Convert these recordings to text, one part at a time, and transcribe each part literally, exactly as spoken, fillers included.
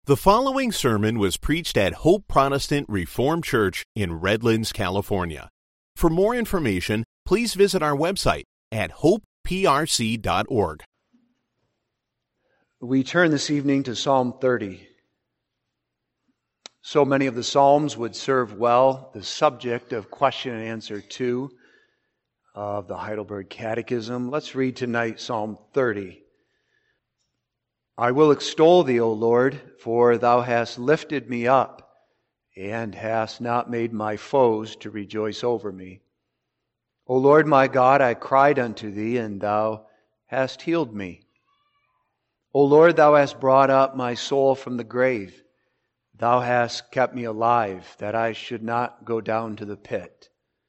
The following sermon was preached at Hope Protestant Reformed Church in Redlands, California. For more information, please visit our website at hope p r c dot org. We turn this evening to Psalm thirty. So many of the Psalms would serve well the subject of question and answer two of the Heidelberg Catechism. Let's read tonight Psalm thirty. I will extol thee, O Lord, for thou hast lifted me up, and hast not made my foes to rejoice over me. O Lord my God, I cried unto thee, and thou hast healed me. O Lord, thou hast brought up my soul from the grave. Thou hast kept me alive, that I should not go down to the pit.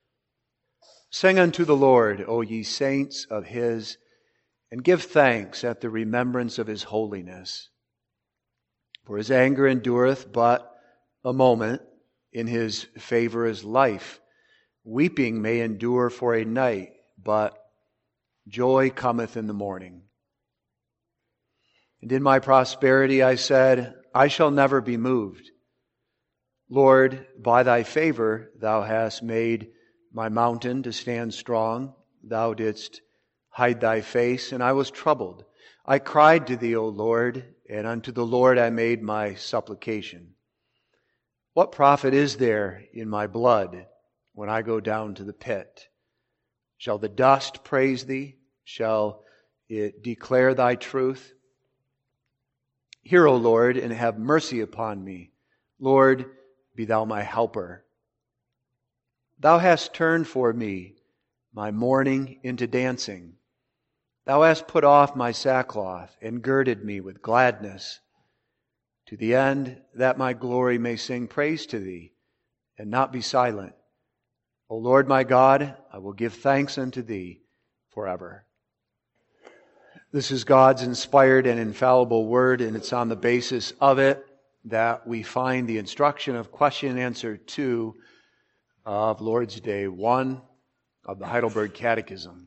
Sing unto the Lord, O ye saints of His, and give thanks at the remembrance of His holiness. For His anger endureth but a moment, in His favor is life. Weeping may endure for a night, but joy cometh in the morning. And in my prosperity I said, I shall never be moved. Lord, by Thy favor Thou hast made my mountain to stand strong. Thou didst hide Thy face, and I was troubled. I cried to Thee, O Lord, and unto the Lord I made my supplication. What profit is there in my blood when I go down to the pit? Shall the dust praise Thee? Shall it declare Thy truth? Hear, O Lord, and have mercy upon me. Lord, be Thou my helper. Thou hast turned for me my mourning into dancing. Thou hast put off my sackcloth and girded me with gladness, to the end that my glory may sing praise to Thee and not be silent. O Lord my God, I will give thanks unto Thee forever. This is God's inspired and infallible word, and it's on the basis of it that we find the instruction of question and answer two of Lord's Day one of the Heidelberg Catechism.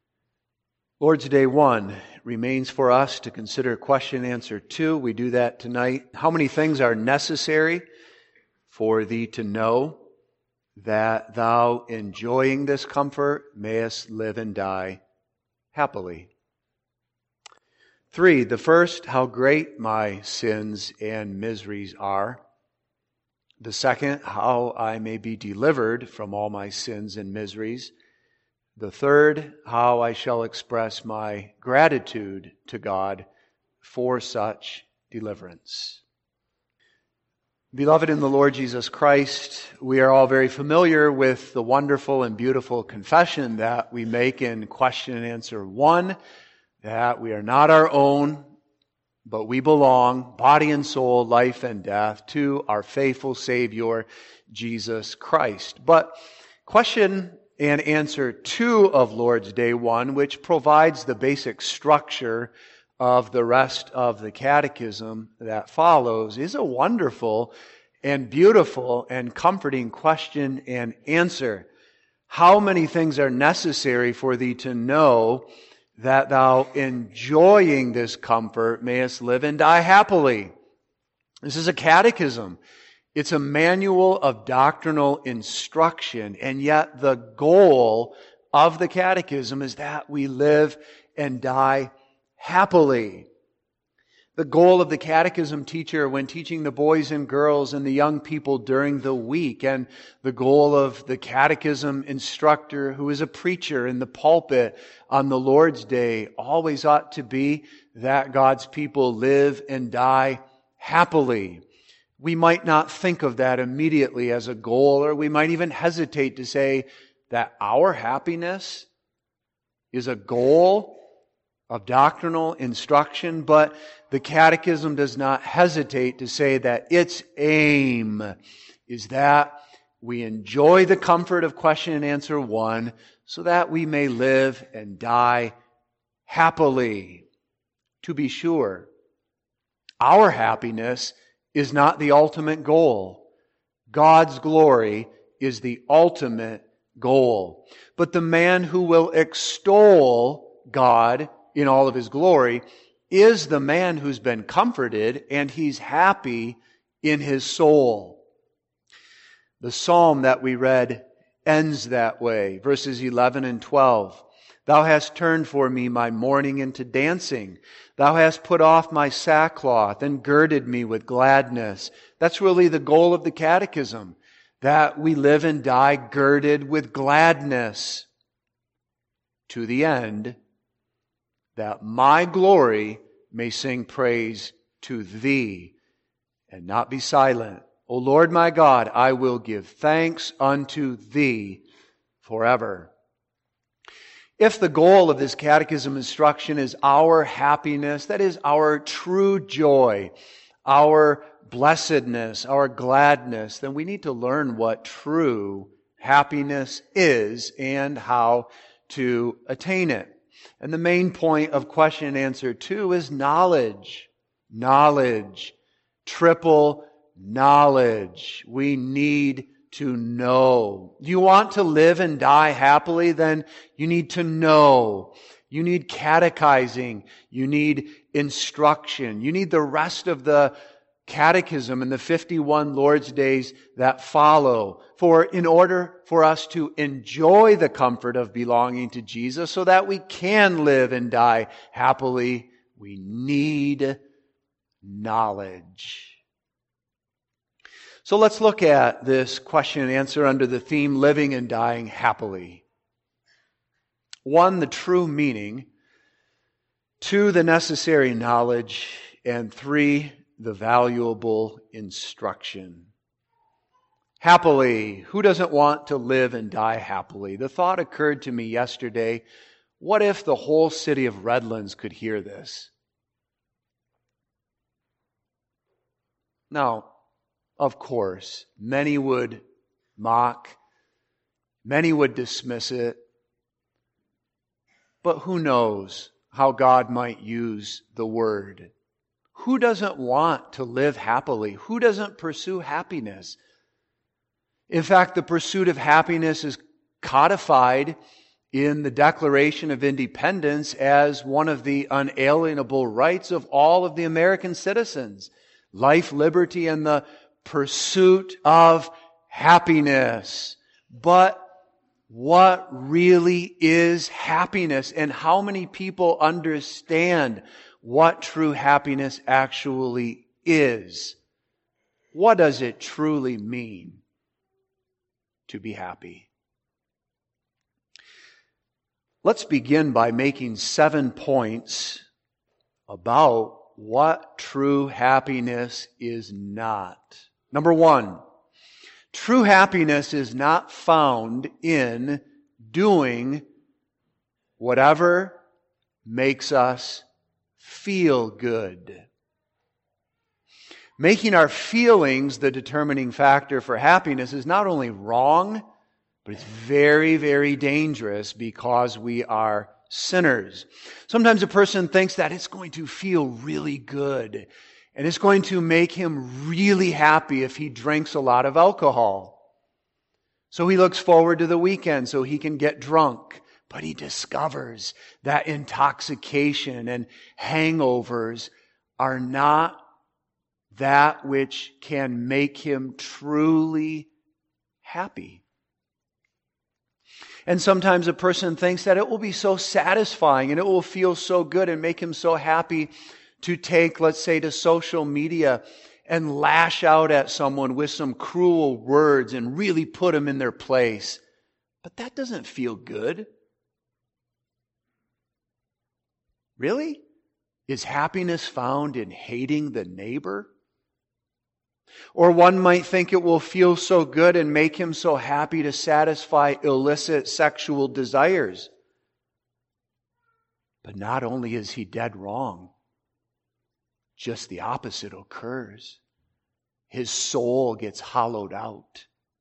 Lord's Day one remains for us to consider question and answer two. We do that tonight. How many things are necessary for thee to know, that thou, enjoying this comfort, mayest live and die happily? Three, the first, how great my sins and miseries are. The second, how I may be delivered from all my sins and miseries. The third, how I shall express my gratitude to God for such deliverance. Beloved in the Lord Jesus Christ, we are all very familiar with the wonderful and beautiful confession that we make in question and answer one, that we are not our own, but we belong, body and soul, life and death, to our faithful Savior, Jesus Christ. But question and answer two of Lord's Day one, which provides the basic structure of the rest of the catechism that follows, is a wonderful and beautiful and comforting question and answer. How many things are necessary for thee to know, that thou, enjoying this comfort, mayest live and die happily? This is a catechism. It's a manual of doctrinal instruction, and yet the goal of the catechism is that we live and die happily. The goal of the catechism teacher when teaching the boys and girls and the young people during the week, and the goal of the catechism instructor who is a preacher in the pulpit on the Lord's Day, always ought to be that God's people live and die happily. We might not think of that immediately as a goal, or we might even hesitate to say that our happiness is a goal of doctrinal instruction, but the Catechism does not hesitate to say that its aim is that we enjoy the comfort of question and answer one, so that we may live and die happily. To be sure, our happiness is not the ultimate goal. God's glory is the ultimate goal. But the man who will extol God in all of His glory is the man who's been comforted and he's happy in his soul. The psalm that we read ends that way, verses eleven and twelve. Thou hast turned for me my mourning into dancing. Thou hast put off my sackcloth and girded me with gladness. That's really the goal of the catechism, that we live and die girded with gladness, to the end that my glory may sing praise to Thee and not be silent. O Lord my God, I will give thanks unto Thee forever. If the goal of this catechism instruction is our happiness, that is our true joy, our blessedness, our gladness, then we need to learn what true happiness is and how to attain it. And the main point of question and answer two is knowledge. Knowledge. Triple knowledge. We need to know. Do you want to live and die happily? Then you need to know. You need catechizing. You need instruction. You need the rest of the catechism and the fifty-one Lord's days that follow. For in order for us to enjoy the comfort of belonging to Jesus so that we can live and die happily, we need knowledge. So let's look at this question and answer under the theme living and dying happily. One, the true meaning. Two, the necessary knowledge. And three, the valuable instruction. Happily. Who doesn't want to live and die happily? The thought occurred to me yesterday, what if the whole city of Redlands could hear this? Now, of course, many would mock, many would dismiss it, but who knows how God might use the word. Who doesn't want to live happily? Who doesn't pursue happiness? In fact, the pursuit of happiness is codified in the Declaration of Independence as one of the unalienable rights of all of the American citizens. Life, liberty, and the pursuit of happiness. But what really is happiness? And how many people understand what true happiness actually is? What does it truly mean to be happy? Let's begin by making seven points about what true happiness is not. Number one, true happiness is not found in doing whatever makes us feel good. Making our feelings the determining factor for happiness is not only wrong, but it's very, very dangerous because we are sinners. Sometimes a person thinks that it's going to feel really good and it's going to make him really happy if he drinks a lot of alcohol. So he looks forward to the weekend so he can get drunk. But he discovers that intoxication and hangovers are not that which can make him truly happy. And sometimes a person thinks that it will be so satisfying and it will feel so good and make him so happy to take, let's say, to social media and lash out at someone with some cruel words and really put them in their place. But that doesn't feel good. Really? Is happiness found in hating the neighbor? Or one might think it will feel so good and make him so happy to satisfy illicit sexual desires. But not only is he dead wrong, just the opposite occurs. His soul gets hollowed out.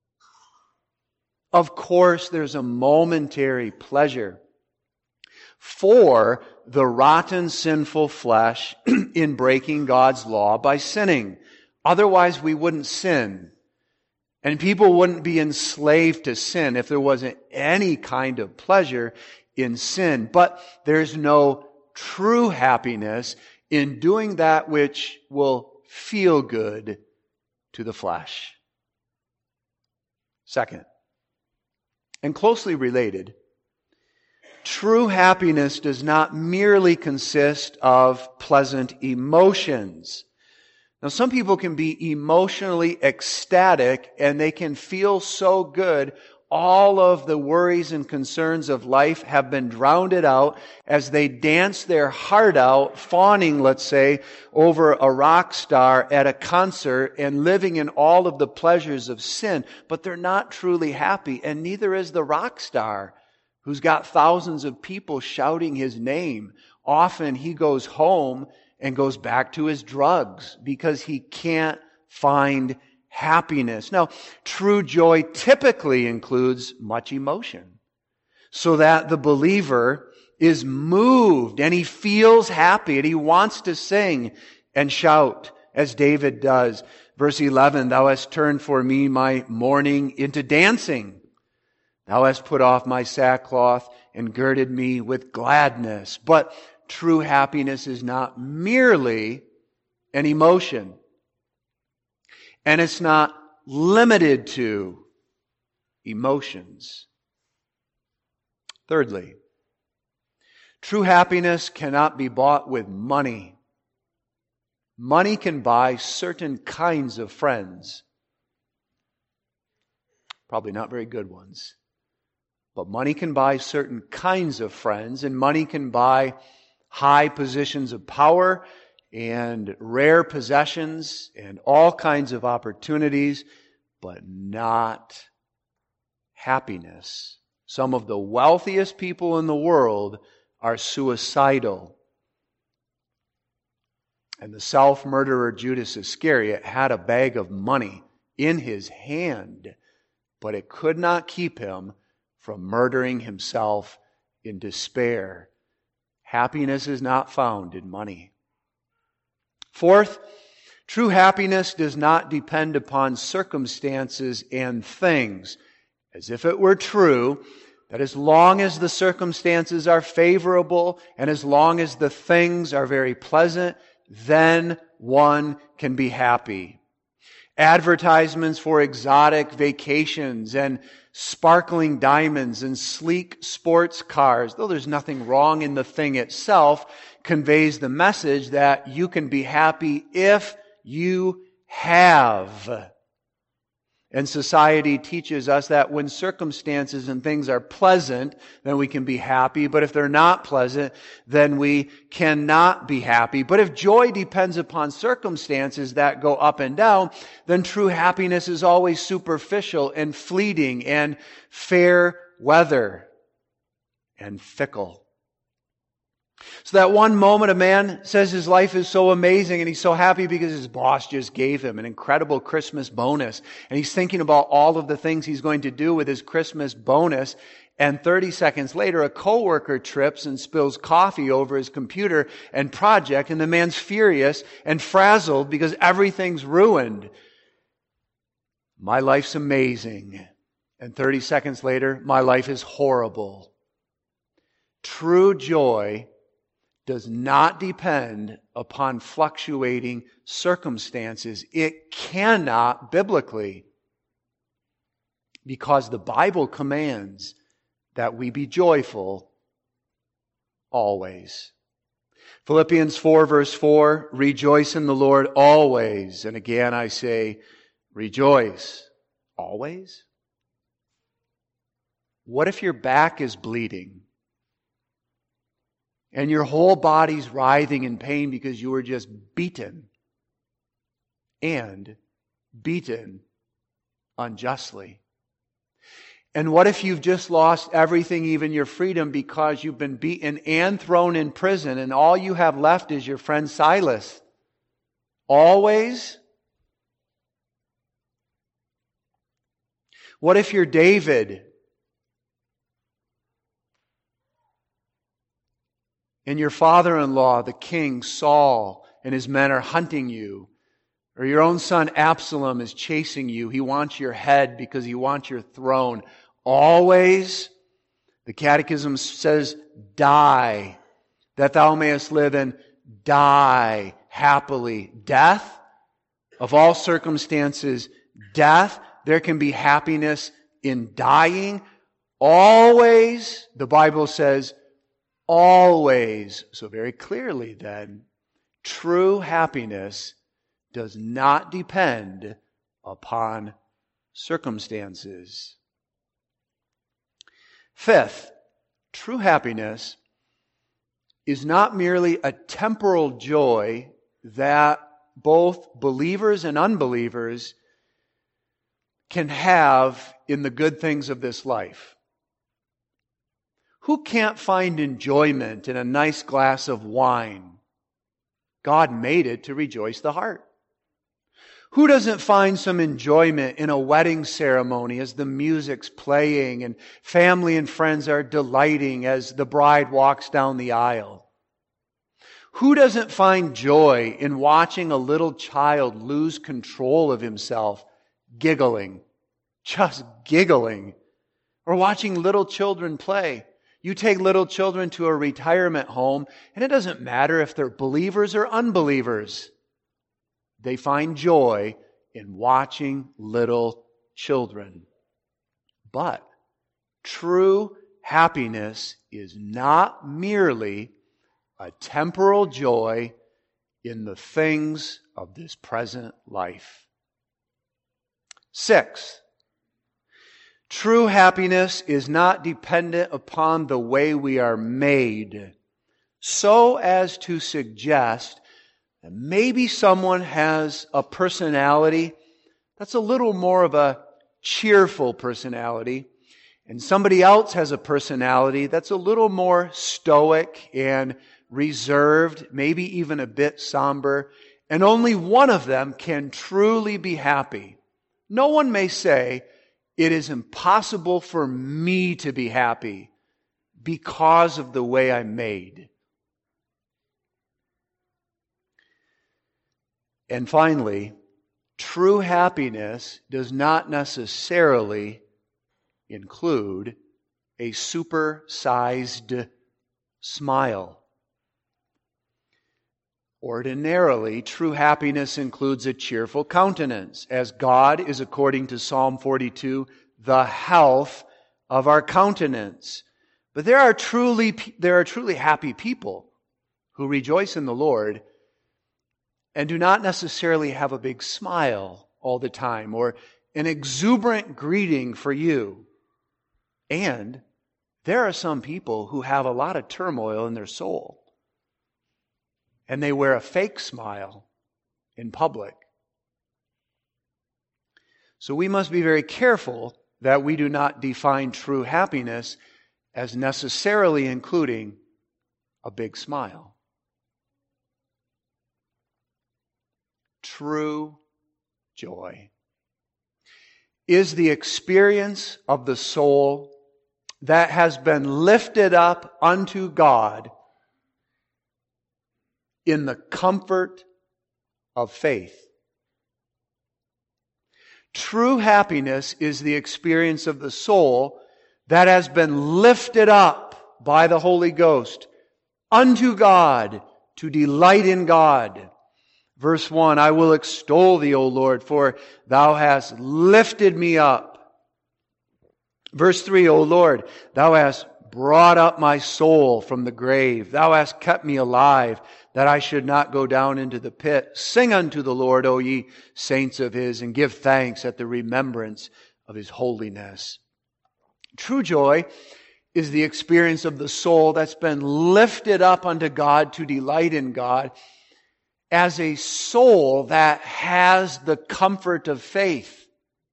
Of course, there's a momentary pleasure for the rotten, sinful flesh in breaking God's law by sinning. Otherwise, we wouldn't sin. And people wouldn't be enslaved to sin if there wasn't any kind of pleasure in sin. But there's no true happiness in doing that which will feel good to the flesh. Second, and closely related, true happiness does not merely consist of pleasant emotions. Now, some people can be emotionally ecstatic and they can feel so good. All of the worries and concerns of life have been drowned out as they dance their heart out, fawning, let's say, over a rock star at a concert and living in all of the pleasures of sin. But they're not truly happy, and neither is the rock star who's got thousands of people shouting his name. Often he goes home and goes back to his drugs because he can't find happiness. Now, true joy typically includes much emotion, so that the believer is moved and he feels happy and he wants to sing and shout as David does. Verse eleven, thou hast turned for me my mourning into dancing. Thou hast put off my sackcloth and girded me with gladness. But true happiness is not merely an emotion. And it's not limited to emotions. Thirdly, true happiness cannot be bought with money. Money can buy certain kinds of friends. Probably not very good ones. But money can buy certain kinds of friends, and money can buy high positions of power and rare possessions and all kinds of opportunities, but not happiness. Some of the wealthiest people in the world are suicidal. And the self-murderer Judas Iscariot had a bag of money in his hand, but it could not keep him from murdering himself in despair. Happiness is not found in money. Fourth, true happiness does not depend upon circumstances and things. As if it were true that as long as the circumstances are favorable and as long as the things are very pleasant, then one can be happy. Advertisements for exotic vacations and sparkling diamonds and sleek sports cars, though there's nothing wrong in the thing itself, conveys the message that you can be happy if you have. And society teaches us that when circumstances and things are pleasant, then we can be happy. But if they're not pleasant, then we cannot be happy. But if joy depends upon circumstances that go up and down, then true happiness is always superficial and fleeting and fair weather and fickle. So that one moment a man says his life is so amazing and he's so happy because his boss just gave him an incredible Christmas bonus. And he's thinking about all of the things he's going to do with his Christmas bonus. And thirty seconds later, a coworker trips and spills coffee over his computer and project. And the man's furious and frazzled because everything's ruined. My life's amazing. And thirty seconds later, my life is horrible. True joy does not depend upon fluctuating circumstances. It cannot biblically, because the Bible commands that we be joyful always. Philippians four verse four, rejoice in the Lord always. And again I say, rejoice always. What if your back is bleeding? And your whole body's writhing in pain because you were just beaten. And beaten unjustly. And what if you've just lost everything, even your freedom, because you've been beaten and thrown in prison, and all you have left is your friend Silas? Always? What if you're David? And your father-in-law, the king, Saul, and his men are hunting you. Or your own son Absalom is chasing you. He wants your head because he wants your throne. Always, the Catechism says, die, that thou mayest live, and die happily. Death, of all circumstances, death, there can be happiness in dying. Always, the Bible says, always. So very clearly then, true happiness does not depend upon circumstances. Fifth, true happiness is not merely a temporal joy that both believers and unbelievers can have in the good things of this life. Who can't find enjoyment in a nice glass of wine? God made it to rejoice the heart. Who doesn't find some enjoyment in a wedding ceremony as the music's playing and family and friends are delighting as the bride walks down the aisle? Who doesn't find joy in watching a little child lose control of himself, giggling, just giggling, or watching little children play? You take little children to a retirement home, and it doesn't matter if they're believers or unbelievers. They find joy in watching little children. But true happiness is not merely a temporal joy in the things of this present life. Six, true happiness is not dependent upon the way we are made, so as to suggest that maybe someone has a personality that's a little more of a cheerful personality, and somebody else has a personality that's a little more stoic and reserved, maybe even a bit somber, and only one of them can truly be happy. No one may say, it is impossible for me to be happy because of the way I'm made. And finally, true happiness does not necessarily include a super-sized smile. Ordinarily, true happiness includes a cheerful countenance, as God is, according to Psalm forty-two, the health of our countenance. But there are truly, there are truly happy people who rejoice in the Lord and do not necessarily have a big smile all the time or an exuberant greeting for you. And there are some people who have a lot of turmoil in their soul, and they wear a fake smile in public. So we must be very careful that we do not define true happiness as necessarily including a big smile. True joy is the experience of the soul that has been lifted up unto God in the comfort of faith. True happiness is the experience of the soul that has been lifted up by the Holy Ghost unto God to delight in God. Verse one, I will extol thee, O Lord, for thou hast lifted me up. Verse three, O Lord, thou hast brought up my soul from the grave. Thou hast kept me alive, that I should not go down into the pit. Sing unto the Lord, O ye saints of His, and give thanks at the remembrance of His holiness. True joy is the experience of the soul that's been lifted up unto God to delight in God as a soul that has the comfort of faith.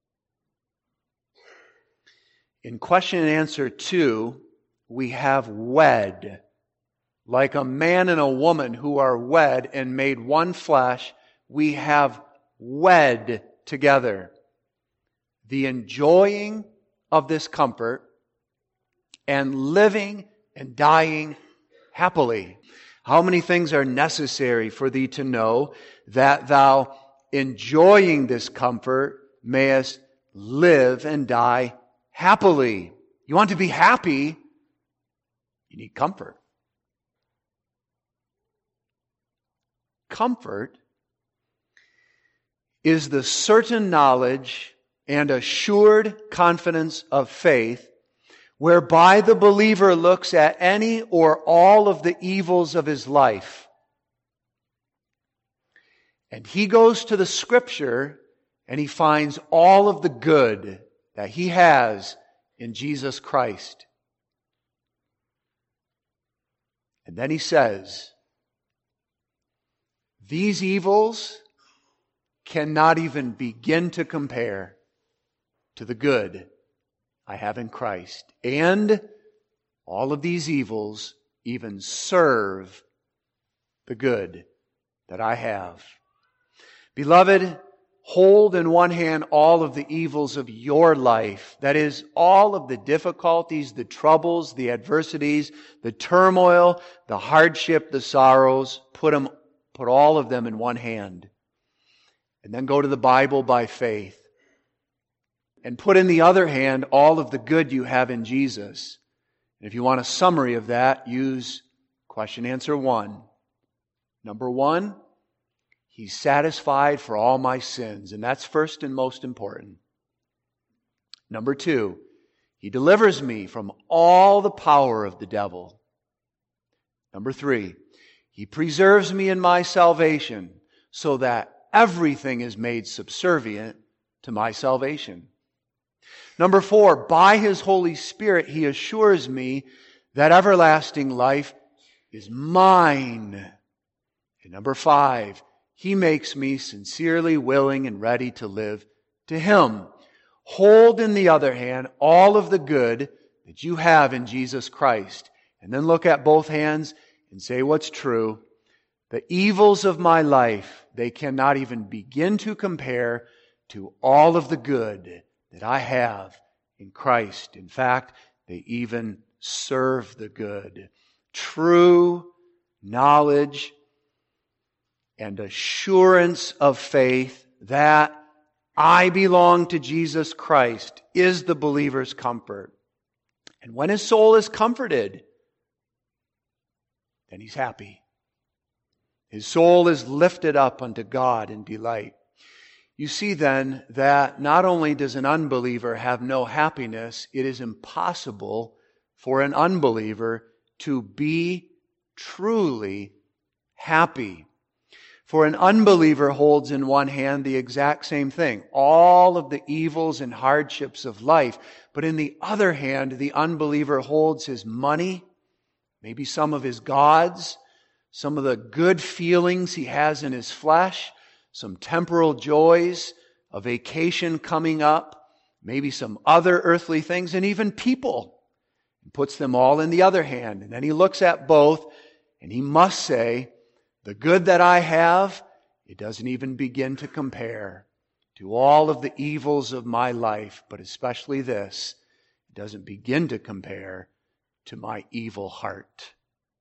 In question and answer two, we have wed. Like a man and a woman who are wed and made one flesh, we have wed together. The enjoying of this comfort and living and dying happily. How many things are necessary for thee to know that thou, enjoying this comfort, mayest live and die happily? You want to be happy, you need comfort. comfort is the certain knowledge and assured confidence of faith whereby the believer looks at any or all of the evils of his life. And he goes to the Scripture and he finds all of the good that he has in Jesus Christ. And then he says, these evils cannot even begin to compare to the good I have in Christ. And all of these evils even serve the good that I have. Beloved, hold in one hand all of the evils of your life. That is, all of the difficulties, the troubles, the adversities, the turmoil, the hardship, the sorrows. Put them, put all of them in one hand. And then go to the Bible by faith. And put in the other hand all of the good you have in Jesus. And if you want a summary of that, use question answer one. Number one, He's satisfied for all my sins. And that's first and most important. Number two, He delivers me from all the power of the devil. Number three, He preserves me in my salvation so that everything is made subservient to my salvation. Number four, by His Holy Spirit, He assures me that everlasting life is mine. And number five, He makes me sincerely willing and ready to live to Him. Hold in the other hand all of the good that you have in Jesus Christ. And then look at both hands and say what's true. The evils of my life, they cannot even begin to compare to all of the good that I have in Christ. In fact, they even serve the good. True knowledge and assurance of faith that I belong to Jesus Christ is the believer's comfort. And when his soul is comforted, then he's happy. His soul is lifted up unto God in delight. You see then that not only does an unbeliever have no happiness, it is impossible for an unbeliever to be truly happy. For an unbeliever holds in one hand the exact same thing, all of the evils and hardships of life. But in the other hand, the unbeliever holds his money, maybe some of his gods, some of the good feelings he has in his flesh, some temporal joys, a vacation coming up, maybe some other earthly things, and even people. He puts them all in the other hand. And then he looks at both, and he must say, the good that I have, it doesn't even begin to compare to all of the evils of my life, but especially this, it doesn't begin to compare to my evil heart.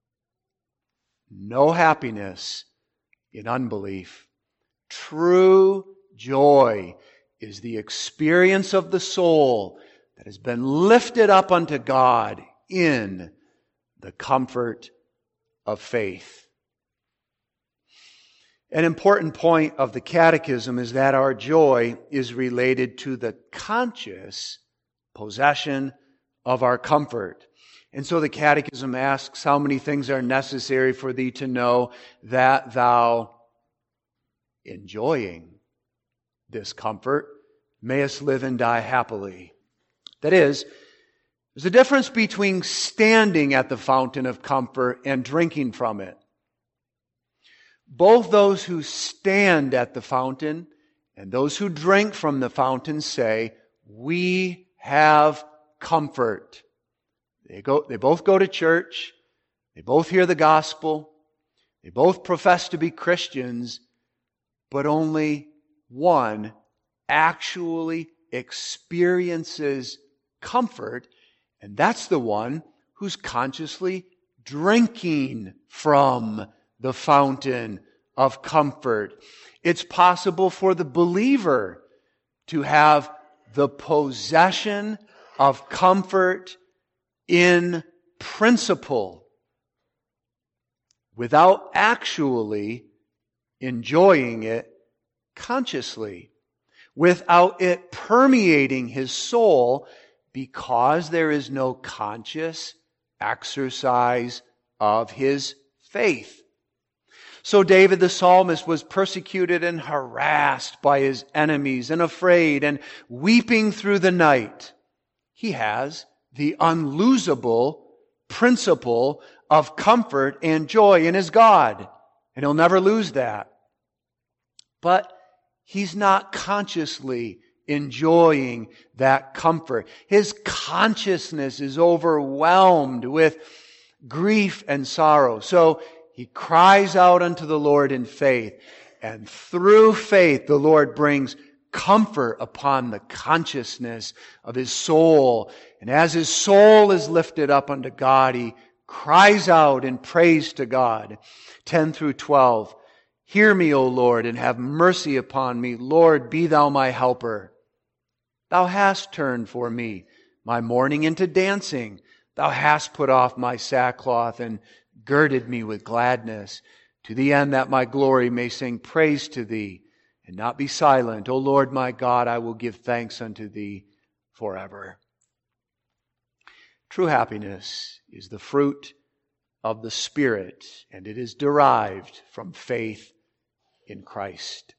No happiness in unbelief. True joy is the experience of the soul that has been lifted up unto God in the comfort of faith. An important point of the Catechism is that our joy is related to the conscious possession of our comfort. And so the Catechism asks, how many things are necessary for thee to know that thou, enjoying this comfort, mayest live and die happily? That is, there's a difference between standing at the fountain of comfort and drinking from it. Both those who stand at the fountain and those who drink from the fountain say, we have comfort. They go, they both go to church. They both hear the gospel. They both profess to be Christians, but only one actually experiences comfort, and that's the one who's consciously drinking from the fountain of comfort. It's possible for the believer to have the possession of comfort in principle without actually enjoying it consciously, without it permeating his soul, because there is no conscious exercise of his faith. So David the psalmist was persecuted and harassed by his enemies and afraid and weeping through the night. He has the unlosable principle of comfort and joy in his God, and he'll never lose that. But he's not consciously enjoying that comfort. His consciousness is overwhelmed with grief and sorrow. So he cries out unto the Lord in faith, and through faith the Lord brings comfort upon the consciousness of his soul. And as his soul is lifted up unto God, he cries out in praise to God. ten through twelve. Hear me, O Lord, and have mercy upon me. Lord, be thou my helper. Thou hast turned for me my mourning into dancing. Thou hast put off my sackcloth and girded me with gladness, to the end that my glory may sing praise to thee and not be silent. O Lord my God, I will give thanks unto thee forever. True happiness is the fruit of the Spirit, and it is derived from faith in Christ.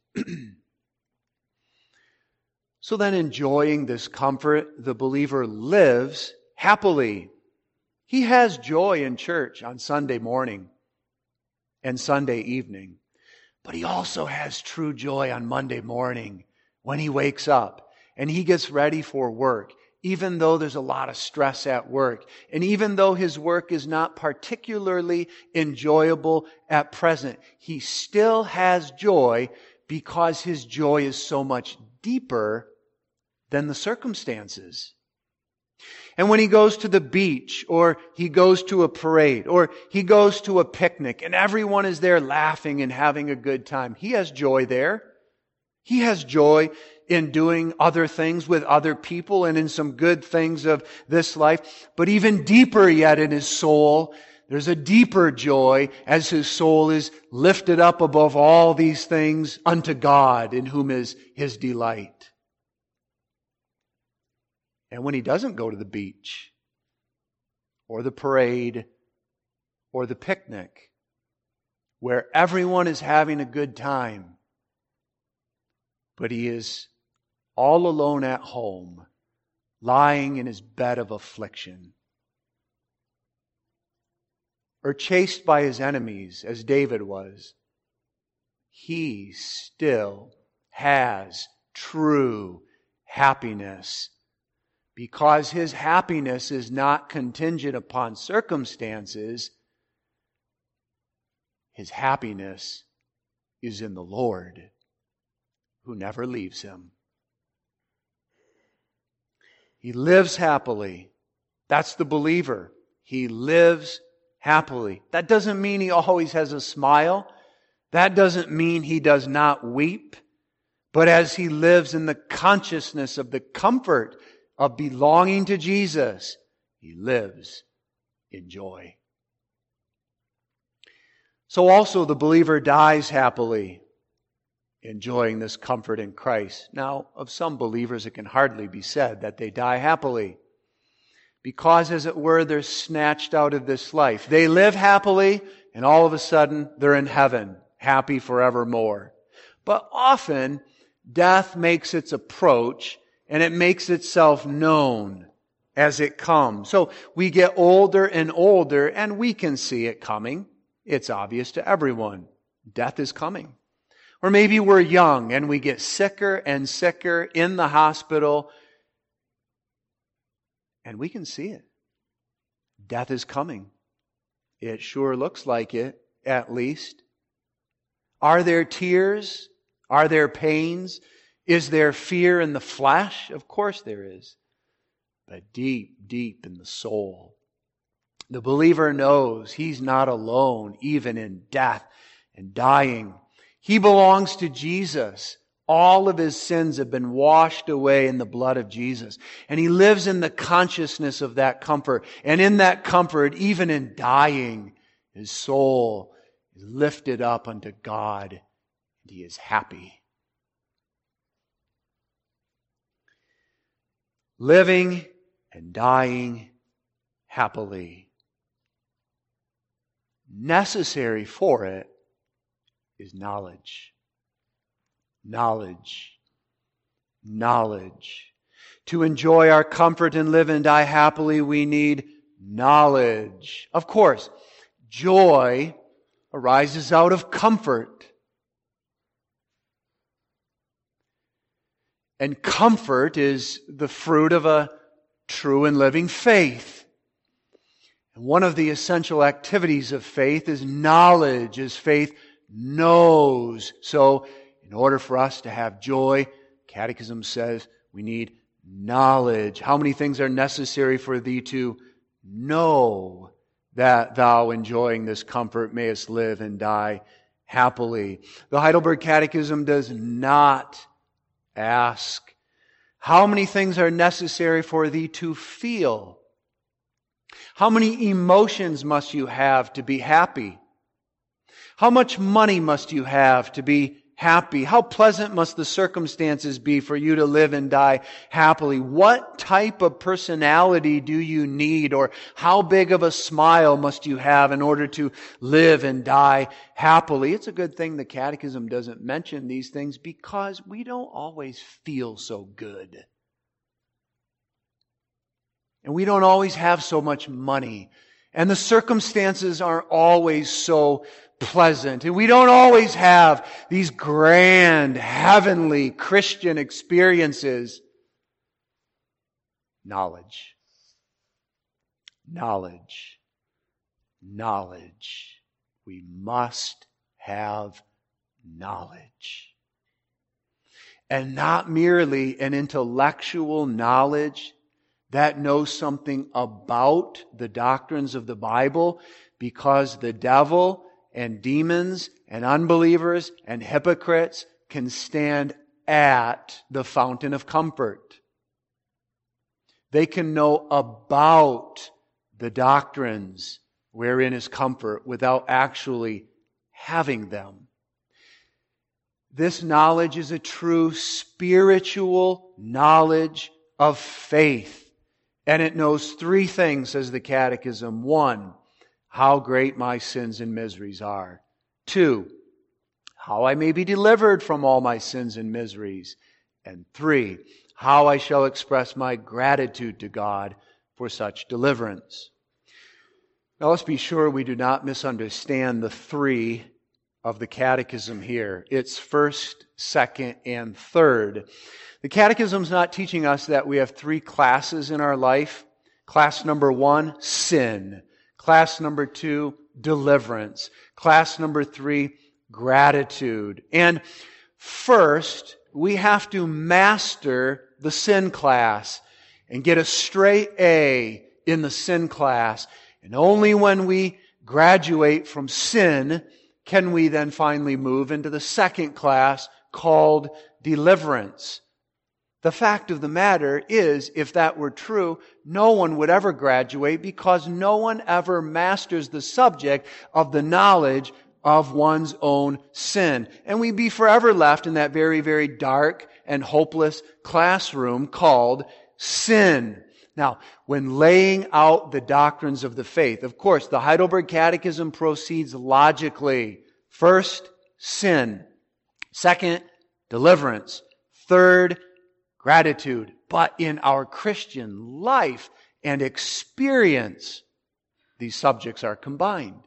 So then, enjoying this comfort, the believer lives happily. He has joy in church on Sunday morning and Sunday evening. But he also has true joy on Monday morning when he wakes up and he gets ready for work, even though there's a lot of stress at work. And even though his work is not particularly enjoyable at present, he still has joy because his joy is so much deeper than the circumstances. And when he goes to the beach, or he goes to a parade, or he goes to a picnic, and everyone is there laughing and having a good time, he has joy there. He has joy in doing other things with other people and in some good things of this life. But even deeper yet in his soul, there's a deeper joy as his soul is lifted up above all these things unto God, in whom is his delight. And when he doesn't go to the beach, or the parade, or the picnic, where everyone is having a good time, but he is all alone at home, lying in his bed of affliction, or chased by his enemies, as David was, he still has true happiness, because his happiness is not contingent upon circumstances. His happiness is in the Lord, who never leaves him. He lives happily. That's the believer. He lives happily. That doesn't mean he always has a smile. That doesn't mean he does not weep. But as he lives in the consciousness of the comfort of belonging to Jesus, he lives in joy. So also the believer dies happily, enjoying this comfort in Christ. Now, of some believers, it can hardly be said that they die happily, because, as it were, they're snatched out of this life. They live happily, and all of a sudden, they're in heaven, happy forevermore. But often, death makes its approach, and it makes itself known as it comes. So we get older and older, and we can see it coming. It's obvious to everyone. Death is coming. Or maybe we're young, and we get sicker and sicker in the hospital, and we can see it. Death is coming. It sure looks like it, at least. Are there tears? Are there pains? Is there fear in the flesh? Of course there is. But deep, deep in the soul, the believer knows he's not alone, even in death and dying. He belongs to Jesus. All of his sins have been washed away in the blood of Jesus. And he lives in the consciousness of that comfort. And in that comfort, even in dying, his soul is lifted up unto God and He is happy. Living and dying happily. Necessary for it is knowledge. Knowledge. Knowledge. To enjoy our comfort and live and die happily, we need knowledge. Of course, joy arises out of comfort. And comfort is the fruit of a true and living faith. And one of the essential activities of faith is knowledge, as faith knows. So, in order for us to have joy, Catechism says we need knowledge. How many things are necessary for thee to know that thou, enjoying this comfort, mayest live and die happily? The Heidelberg Catechism does not ask, how many things are necessary for thee to feel? How many emotions must you have to be happy? How much money must you have to be happy? How pleasant must the circumstances be for you to live and die happily? What type of personality do you need? Or how big of a smile must you have in order to live and die happily? It's a good thing the Catechism doesn't mention these things, because we don't always feel so good. And we don't always have so much money. And the circumstances aren't always so pleasant. And we don't always have these grand, heavenly Christian experiences. Knowledge. Knowledge. Knowledge. We must have knowledge. And not merely an intellectual knowledge that knows something about the doctrines of the Bible, because the devil and demons and unbelievers and hypocrites can stand at the fountain of comfort. They can know about the doctrines wherein is comfort without actually having them. This knowledge is a true spiritual knowledge of faith. And it knows three things, says the Catechism. One, how great my sins and miseries are. Two, how I may be delivered from all my sins and miseries. And three, how I shall express my gratitude to God for such deliverance. Now let's be sure we do not misunderstand the three of the Catechism here. It's first, second, and third. The Catechism is not teaching us that we have three classes in our life. Class number one, sin. Class number two, deliverance. Class number three, gratitude. And first, we have to master the sin class and get a straight A in the sin class. And only when we graduate from sin can we then finally move into the second class called deliverance. The fact of the matter is, if that were true, no one would ever graduate, because no one ever masters the subject of the knowledge of one's own sin. And we'd be forever left in that very, very dark and hopeless classroom called sin. Now, when laying out the doctrines of the faith, of course, the Heidelberg Catechism proceeds logically. First, sin. Second, deliverance. Third, gratitude. But in our Christian life and experience, these subjects are combined.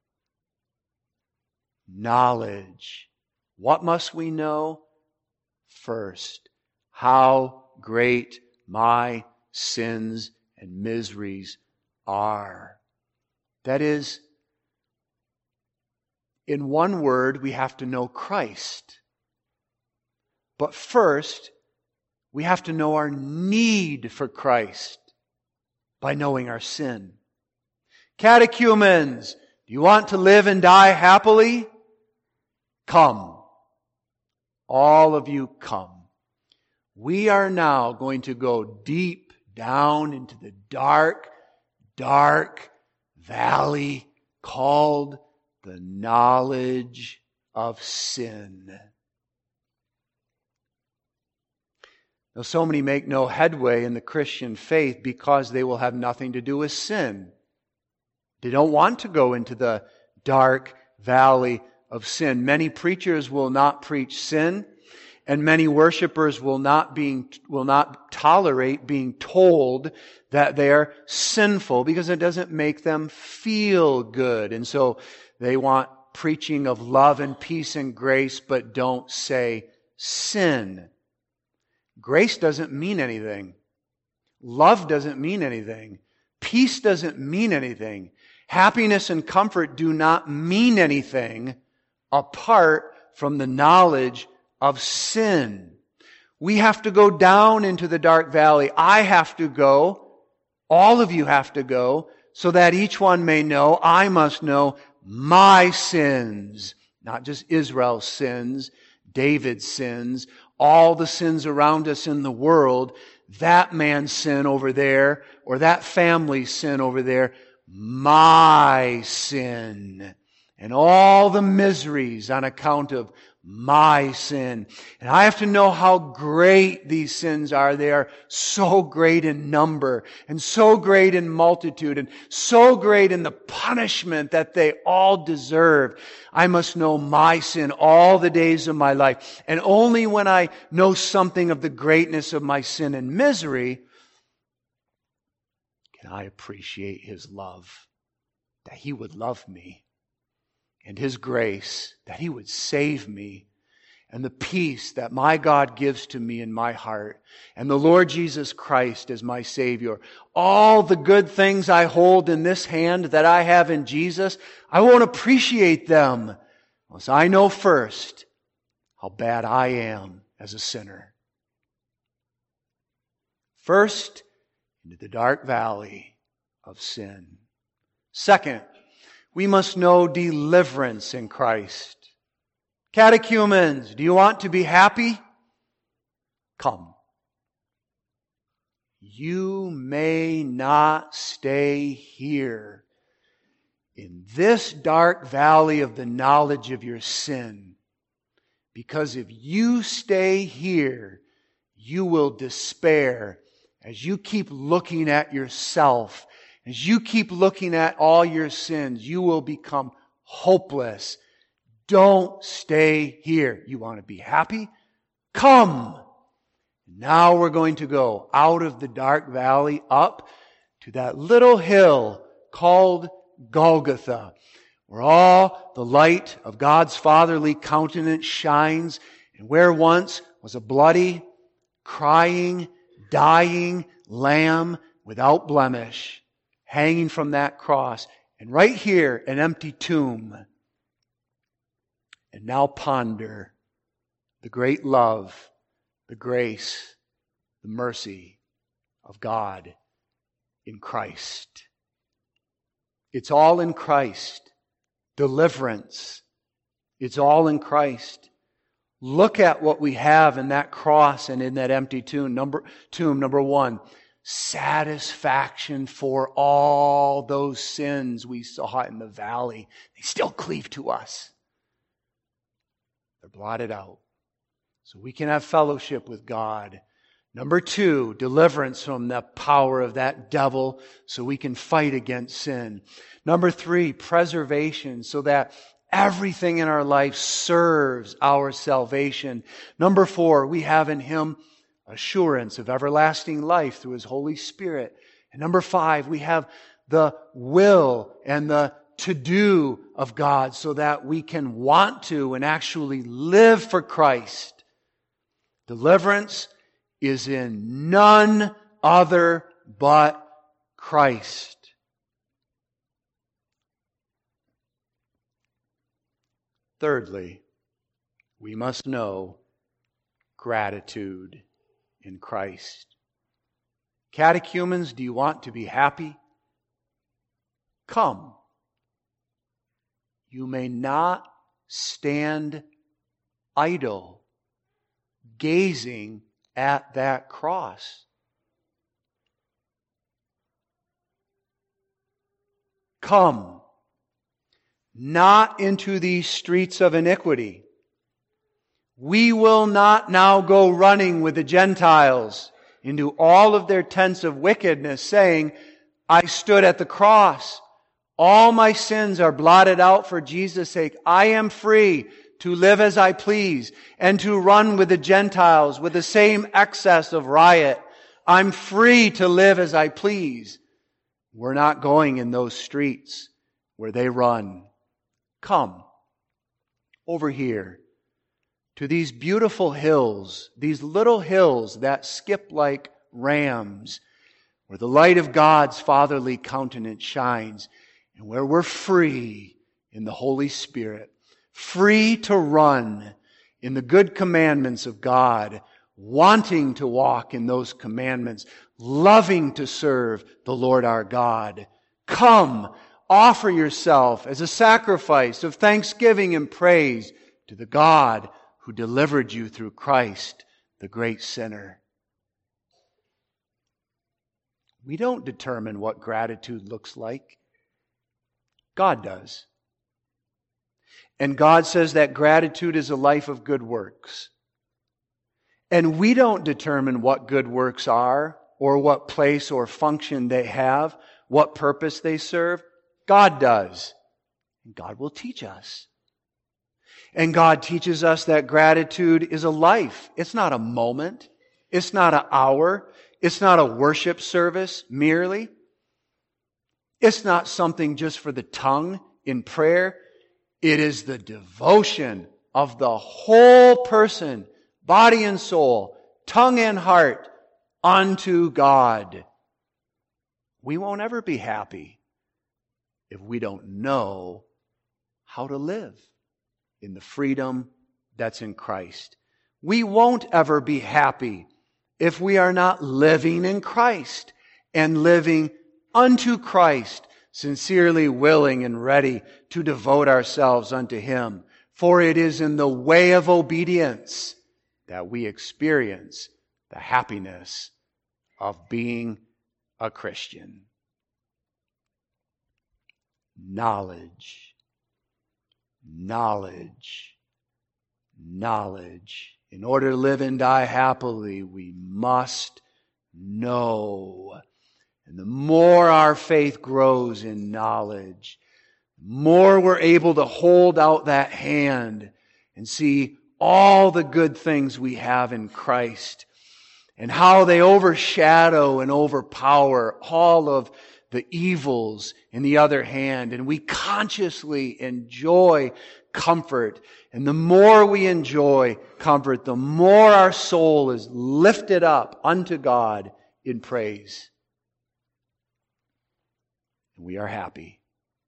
Knowledge. What must we know? First, how great my sins and miseries are. That is, in one word, we have to know Christ. But first, we have to know our need for Christ by knowing our sin. Catechumens, do you want to live and die happily? Come. All of you come. We are now going to go deep down into the dark, dark valley called the knowledge of sin. Now, so many make no headway in the Christian faith because they will have nothing to do with sin. They don't want to go into the dark valley of sin. Many preachers will not preach sin, and many worshipers will not being will not tolerate being told that they are sinful because it doesn't make them feel good. And so they want preaching of love and peace and grace, but don't say sin. Grace doesn't mean anything. Love doesn't mean anything. Peace doesn't mean anything. Happiness and comfort do not mean anything apart from the knowledge of sin. We have to go down into the dark valley. I have to go. All of you have to go so that each one may know, I must know my sins. Not just Israel's sins, David's sins, all the sins around us in the world, that man's sin over there, or that family's sin over there, my sin, and all the miseries on account of my sin. And I have to know how great these sins are. They are so great in number, and so great in multitude, and so great in the punishment that they all deserve. I must know my sin all the days of my life. And only when I know something of the greatness of my sin and misery can I appreciate His love, that He would love me, and His grace, that He would save me, and the peace that my God gives to me in my heart, and the Lord Jesus Christ as my Savior. All the good things I hold in this hand that I have in Jesus, I won't appreciate them unless I know first how bad I am as a sinner. First, into the dark valley of sin. Second, we must know deliverance in Christ. Catechumens, do you want to be happy? Come. You may not stay here in this dark valley of the knowledge of your sin, because if you stay here, you will despair as you keep looking at yourself. As you keep looking at all your sins, you will become hopeless. Don't stay here. You want to be happy? Come. Now we're going to go out of the dark valley up to that little hill called Golgotha, where all the light of God's fatherly countenance shines, and where once was a bloody, crying, dying lamb without blemish, hanging from that cross. And right here, an empty tomb. And now ponder the great love, the grace, the mercy of God in Christ. It's all in Christ. Deliverance. It's all in Christ. Look at what we have in that cross and in that empty tomb. Number, tomb, number one. Satisfaction for all those sins we saw in the valley. They still cleave to us. They're blotted out. So we can have fellowship with God. Number two, deliverance from the power of that devil so we can fight against sin. Number three, preservation so that everything in our life serves our salvation. Number four, we have in Him assurance of everlasting life through His Holy Spirit. And number five, we have the will and the to-do of God so that we can want to and actually live for Christ. Deliverance is in none other but Christ. Thirdly, we must know gratitude in Christ. Catechumens, do you want to be happy? Come. You may not stand idle, gazing at that cross. Come. not into these streets of iniquity. We will not now go running with the Gentiles into all of their tents of wickedness, saying, I stood at the cross. All my sins are blotted out for Jesus' sake. I am free to live as I please and to run with the Gentiles with the same excess of riot. I'm free to live as I please. We're not going in those streets where they run. Come over here to these beautiful hills, these little hills that skip like rams, where the light of God's fatherly countenance shines, and where we're free in the Holy Spirit, free to run in the good commandments of God, wanting to walk in those commandments, loving to serve the Lord our God. Come, offer yourself as a sacrifice of thanksgiving and praise to the God who delivered you through Christ, the great sinner. We don't determine what gratitude looks like. God does. And God says that gratitude is a life of good works. And we don't determine what good works are, or what place or function they have, what purpose they serve. God does. And God will teach us. And God teaches us that gratitude is a life. It's not a moment. It's not an hour. It's not a worship service merely. It's not something just for the tongue in prayer. It is the devotion of the whole person, body and soul, tongue and heart, unto God. We won't ever be happy if we don't know how to live in the freedom that's in Christ. We won't ever be happy if we are not living in Christ and living unto Christ, sincerely willing and ready to devote ourselves unto Him. For it is in the way of obedience that we experience the happiness of being a Christian. Knowledge. Knowledge. Knowledge. In order to live and die happily, we must know. And the more our faith grows in knowledge, the more we're able to hold out that hand and see all the good things we have in Christ and how they overshadow and overpower all of the evils in the other hand. And we consciously enjoy comfort. And the more we enjoy comfort, the more our soul is lifted up unto God in praise. And we are happy.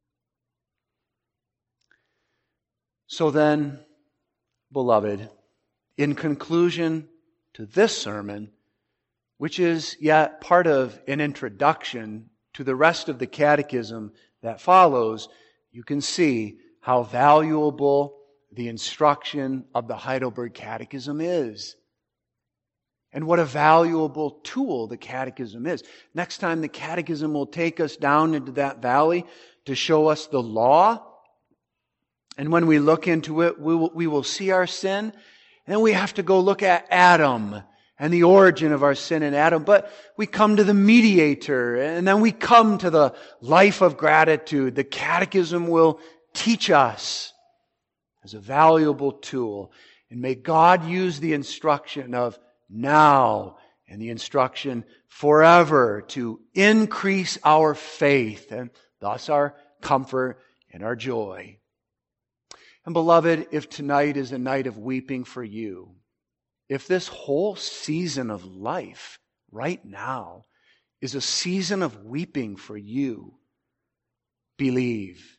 So then, beloved, in conclusion to this sermon, which is yet part of an introduction to the rest of the catechism that follows, you can see how valuable the instruction of the Heidelberg Catechism is. And what a valuable tool the Catechism is. Next time the Catechism will take us down into that valley to show us the law. And when we look into it, we will, we will see our sin. And then we have to go look at Adam and the origin of our sin in Adam. But we come to the mediator, and then we come to the life of gratitude. The Catechism will teach us as a valuable tool. And may God use the instruction of now and the instruction forever to increase our faith and thus our comfort and our joy. And beloved, if tonight is a night of weeping for you, if this whole season of life right now is a season of weeping for you, believe.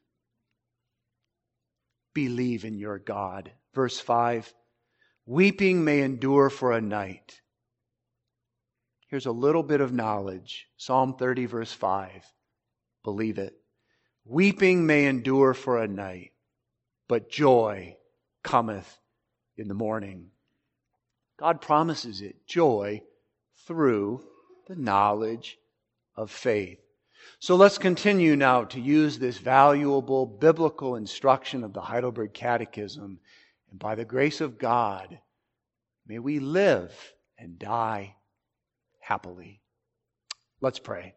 Believe in your God. Verse five, weeping may endure for a night. Here's a little bit of knowledge. Psalm thirty, verse five. Believe it. Weeping may endure for a night, but joy cometh in the morning. God promises it, joy through the knowledge of faith. So let's continue now to use this valuable biblical instruction of the Heidelberg Catechism. And by the grace of God, may we live and die happily. Let's pray.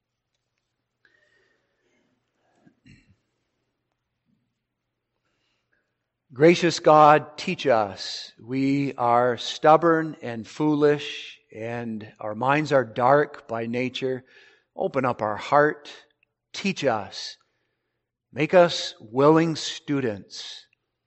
Gracious God, teach us. We are stubborn and foolish, and our minds are dark by nature. Open up our heart. Teach us. Make us willing students.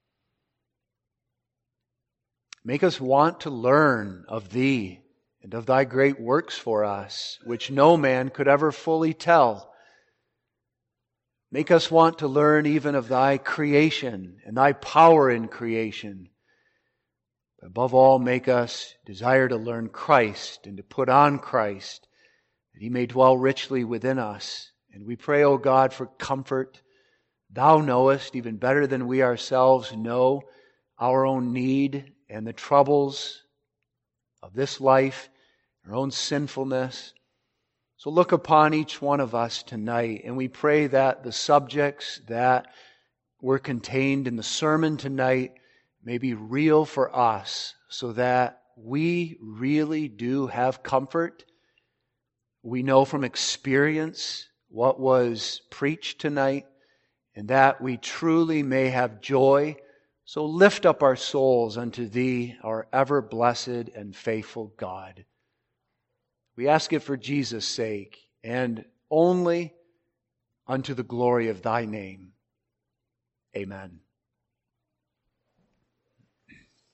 Make us want to learn of Thee and of Thy great works for us, which no man could ever fully tell. Make us want to learn even of Thy creation and Thy power in creation. But above all, make us desire to learn Christ and to put on Christ, that He may dwell richly within us. And we pray, O God, for comfort. Thou knowest, even better than we ourselves know, our own need and the troubles of this life, our own sinfulness. So look upon each one of us tonight, and we pray that the subjects that were contained in the sermon tonight may be real for us, so that we really do have comfort. We know from experience what was preached tonight, and that we truly may have joy. So lift up our souls unto Thee, our ever blessed and faithful God. We ask it for Jesus' sake, and only unto the glory of Thy name. Amen.